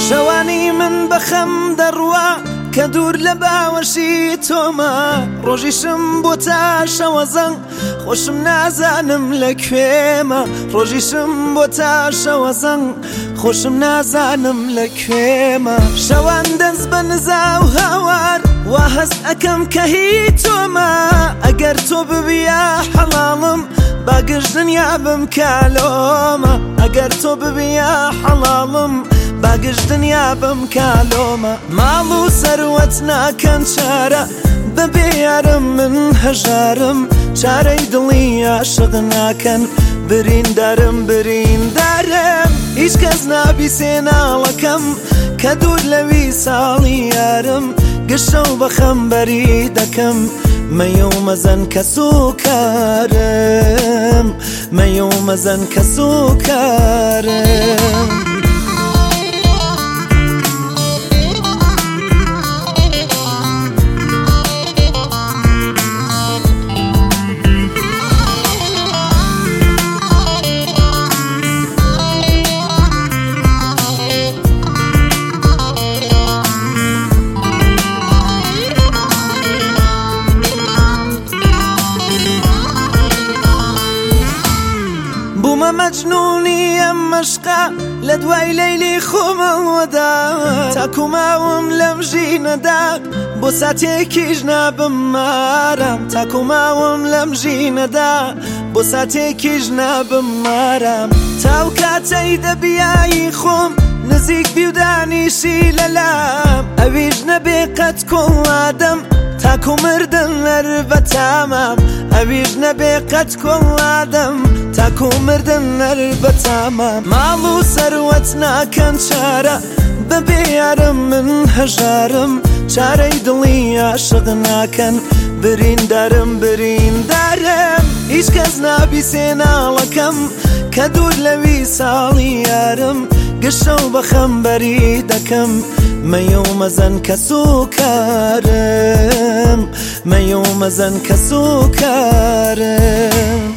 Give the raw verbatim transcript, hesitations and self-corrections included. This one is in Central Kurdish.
شەوانی من بەخەم دەڕوا کە دوور لە باوەشی تۆمە ڕۆژیشم بۆ تا شەوە زەنگ خۆشم نازانم لەکوێمە ڕۆژیشم بۆ تا شەوە زەنگ خۆشم نازانم لەکوێمە شەوان دەست بە نزا و هاوار وا هەست ئەکەم کە هی تۆمە ئەگەر تۆ ببیە حەڵاڵم باگشت دنیا بم کالۆمە ئەگەر تۆ ببیە حەڵاڵم باگشت دنیا بم کالۆمە ماڵ و سەروەت ناکەن چارە بەبێ یارم من هەژارم چارەی دڵی عاشق ناکەن بریندارم بریندارم هیچ کەس نابیسێ ناڵەکەم کە دوور لەوی ساڵی یارم گشتە و بەخەمبەری دەکەم مەیە و مەزەن کە سووکارم مەیە و مەزەن کە سووکارم بوومە مەجنوونی ئەم مەشقە لە دوای لەیلی خۆمەوەدا تاکو ماوم لەم ژینەدا بۆ ساتێکیش نابم مارام تاکو ماوم لەم ژینەدا بۆ ساتێکیش نابم مارام تاو کاتەی دەبیایی خۆم نزیک بی و دانیشی لەلام ئەویش نەبێ قەت کۆڵادەم تاکو مردن لەر بە تامام ئەویش نەبێ قەت کۆڵادەم تاکو مردن لەر بە تامام ماڵ و سەروەت ناکەن چارە بەبێ یارم من هەژارم چارەی دڵی عاشق ناکەن بریندارم بریندارم هیچ کەس نابیسێ ناڵەکەم کە دوور لەوی ساڵی یارم گشتە و بەخەمبەری دەکەم مەیە و مەزەن کە سووکارم مەیە و مەزەن کە سووکارم